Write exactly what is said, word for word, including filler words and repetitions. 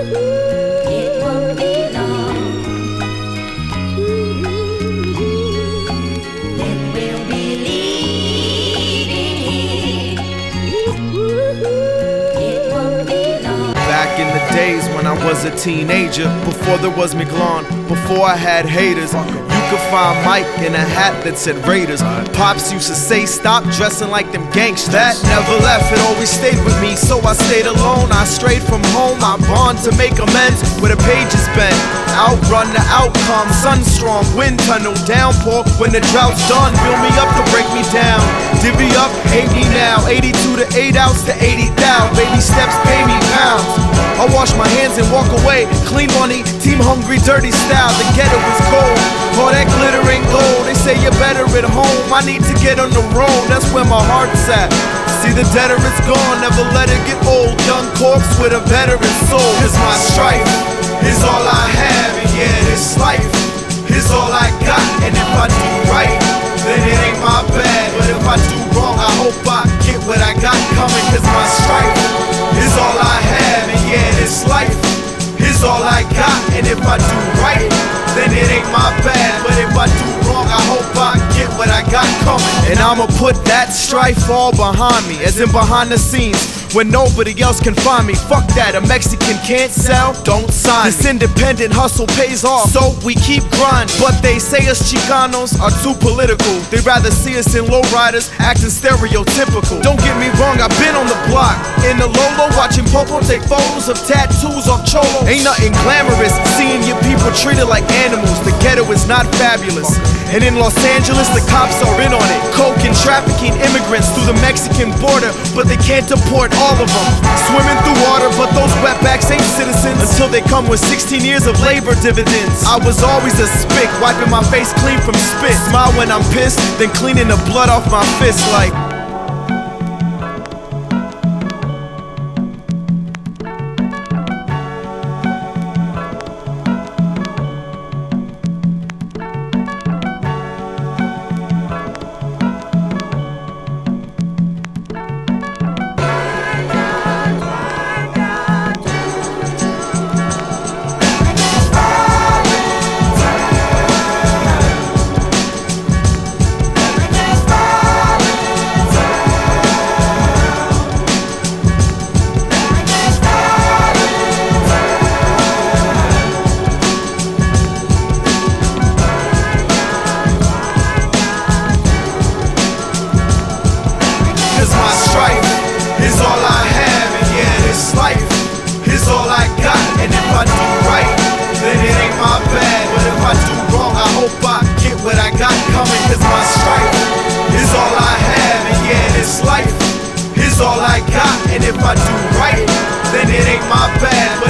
It won't be long. Then we'll be leaving here. It won't be long. Back in the days when I was a teenager, before there was McLaren, before I had haters, you could find Mike in a hat that said Raiders. Pops used to say, stop dressing like them gangsters. That never left, it always stayed with me, so I stayed alone. I strayed from home, I bond to make amends where the pages been. Outrun the outcome, sunstrong, wind tunnel, downpour. When the drought's done, build me up to break me down. Divvy up, hate me now. eighty-two to eight outs to eighty thousand. Baby steps pay me pounds. I wash my hands and walk away. Clean money, team hungry, dirty style. The ghetto is cold, all that glitter ain't gold. They say you're better at home. I need to get on the road, that's where my heart's at. See the debtor is gone, never let it get old. Young corpse with a veteran soul. Cause my strife is all I have, and yeah, this life is all I got. And if I do right, then it ain't my bad. But if I do wrong, I hope I get what I got coming. Cause my strife is all I have, and yeah, this life is all I got. And if I do right, then it ain't my bad. But if I do wrong, I hope I get what I got coming. And I'ma put that strife all behind me, as in behind the scenes, when nobody else can find me. Fuck that, a Mexican can't sell, don't sign. This independent hustle pays off, so we keep grinding. But they say us Chicanos are too political. They rather see us in lowriders acting stereotypical. Don't get me wrong, I've been on the block in the Lolo, watching Popo take photos of tattoos off Cholo. Ain't nothing glamorous seeing your people treated like animals. The ghetto is not fabulous, and in Los Angeles the cops are in on it. Coke and trafficking immigrants through the Mexican border, but they can't deport all of them. Swimming through water, but those wetbacks ain't citizens until they come with sixteen years of labor dividends. I was always a spick, wiping my face clean from spit. Smile when I'm pissed, then cleaning the blood off my fist like is all I have, and yeah, this life is all I got. And if I do right, then it ain't my bad. But if I do wrong, I hope I get what I got coming. Cause my strife is all I have, and yeah, this life is all I got. And if I do right, then it ain't my bad. But